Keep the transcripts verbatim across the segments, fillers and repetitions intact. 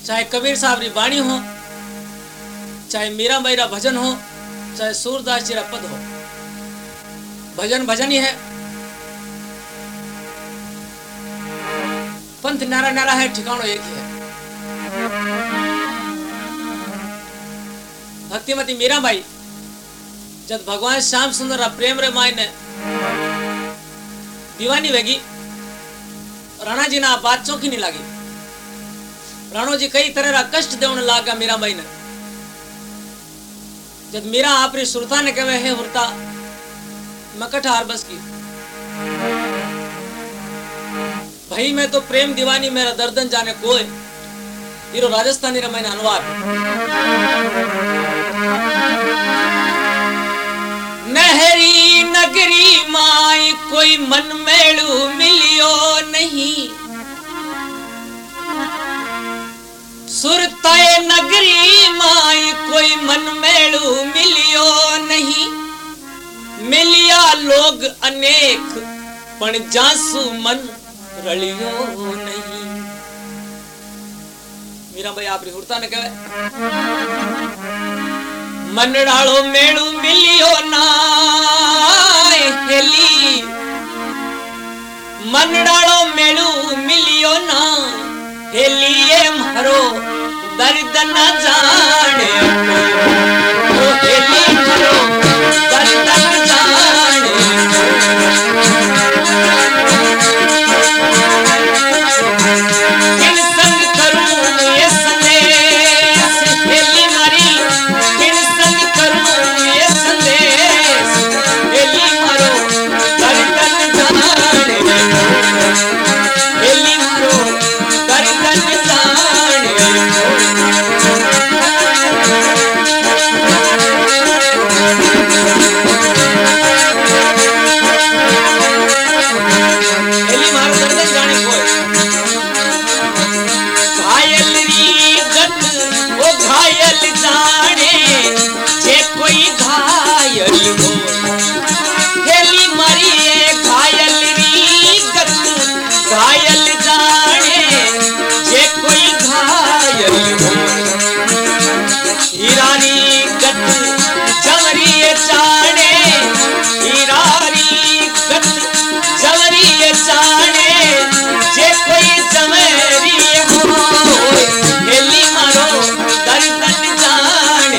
चाहे कबीर साहब री बाणी हो, चाहे मीरा बाई रा भजन हो, चाहे सूरदास जी रा पद हो, भजन भजन ही है। पंथ नारा नारा है, ठिकानो एक ही है। भक्तिमती मीराबाई जब भगवान श्याम सुंदर रा प्रेम रे मायने दीवानी वेगी, राणा जी ना बात चौकी नहीं लागी। राणो जी कई तरह रा कष्ट देने लागा मीराबाई ने। जब मीरा आपरी सुरता ने कहे है हुरता मकट हार बस की, भाई मैं तो प्रेम दीवानी मेरा दर्दन जाने कोई, हीरो राजस्थानी रा मैंने अनुवाद। नहरी नगरी माई कोई मन मेलू मिलियो नहीं, सुरताए नगरी माई कोई मन मेलू मिलियो नहीं, मिलिया लोग अनेक पण जासू मन रलियो नहीं। मीराबाई आप हुरता ने कहे मनडालो मेलू मिलियो ना हेली, मनडालो मेलू मिलियो ना हेली, ये मारो दर्द न जाने ओ हेली मारो दर्द न जाने। किन संग करूं ये संदेश हेली मारी, किन संग करूं ये संदेश हेली मारो दर्द न जाने, हेली मारो दर्द न जाने। हेली मारो दर्द जाने कोई घायल री गत वो घायल जाने, जे कोई घायल हो हेली मारी ये घायल री गत घायल जाने, जे कोई घायल हो। हीरारी गत जवरी जाने, हीरारी गत जवरी जाने, जे कोई जवरी हो हेली मारो दर्द न जाने।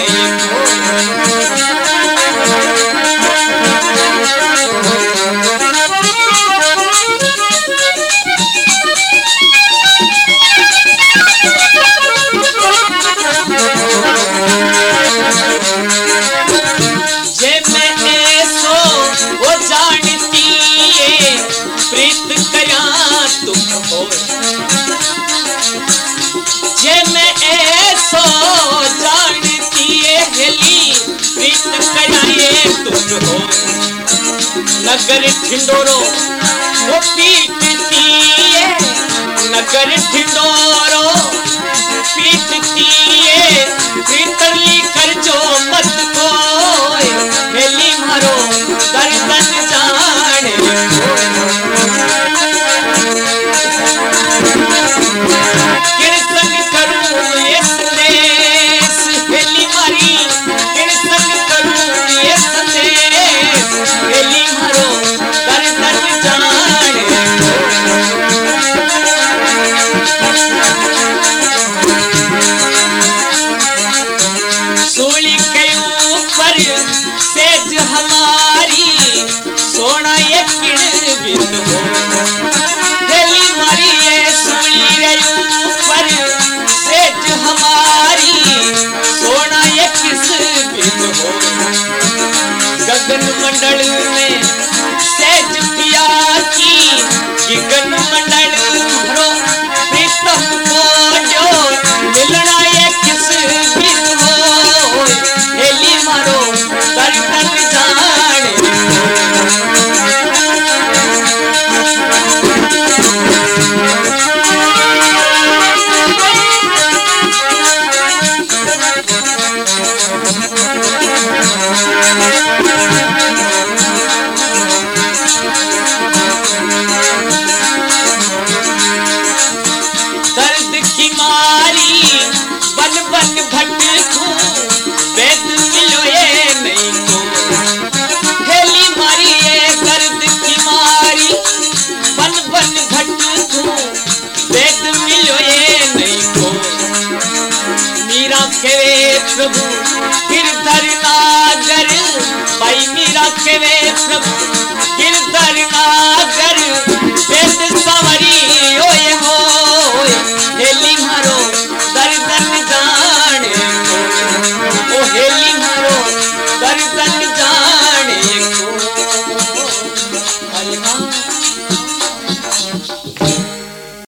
जे मैं ऐसो वो जानती है प्रीत कया तुम हो, जे मैं ऐसो जानती है हेली प्रीत कया ये तुम हो। नगर ठिंडोरो वो पीटती है, नगर ठिंडोरो पीटती है, भीतरली कर जो मत कोई हेली मारो दर्द न जाने। किन संग करूं ये संदेश हेली मारी, किन संग करूं ये संदेश हेली मारो दर्द न जाने। सूली के ऊपर सेज हमारी सोना ये किण बिंद हो हेली मारी, ये सूली रे ऊपर सेज हमारी सोना ये किस बिंद हो। गगन मंडल में सेज पिया की, गगन मंडल भरो प्रीतम को जो मिलना ये किस बिंद हो हेली मारो दर्द न जाने। दर्द की मारी भटकूं वेद मिलो ये नहीं को हेली मारी ये दर्द की मारी बन बन भटकूं वेद मिलो ये नहीं को मीरा केवे प्रभु गिरधर नागर भाई मीरा केवे प्रभु